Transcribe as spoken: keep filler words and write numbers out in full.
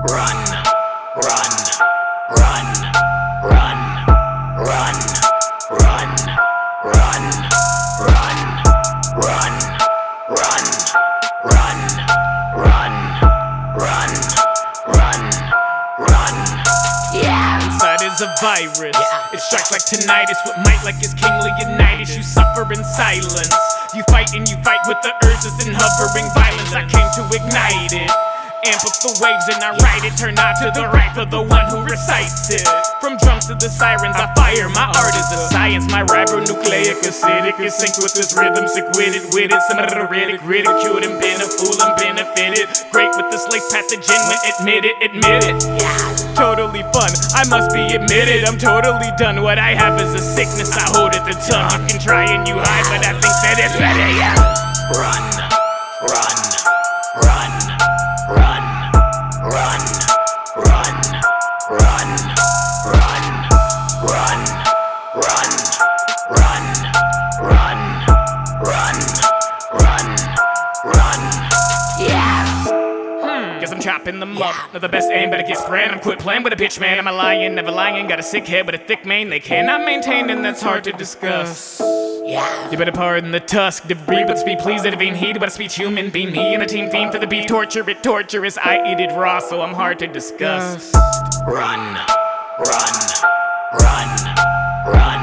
run, run, run, run, run, run, run, run, run, run, run, run, run, run, run. Yeah. Inside is a virus. Yeah. It strikes like tinnitus with might like it's King Leonidas. You suffer in silence. You fight and you fight with the urges and hovering violence. I came to ignite it. Amp up the waves and I write it. Turn out to the right for the one who recites it. From drums to the sirens I fire. My art is a science. My ribonucleic acidic is synced with this rhythm. Sick with it, with it. Some rhetoric, ridiculed and been a fool and benefited. Great with the slave pathogen when admit it, admit it. Yeah. Totally fun, I must be admitted. I'm totally done. What I have is a sickness I hold at the tongue. You can try and you hide, but I think that it's better. Yeah. Run, run, run, run, run, run, run, run, run, run, run, run, run, run, run. Yeah. Guess I'm chopping them up. Not the best aim, but it gets spread. I'm quit playing with a bitch, man. I'm a lion, never lying. Got a sick head, but a thick mane. They cannot maintain, and that's hard to discuss. Yeah. You better pardon the tusk, debris, but speak please that it ain't heed, but a speech human being. Me and a team fiend for the beef. Torture it, torturous. I eat it raw, so I'm hard to discuss. Run, run, run, run.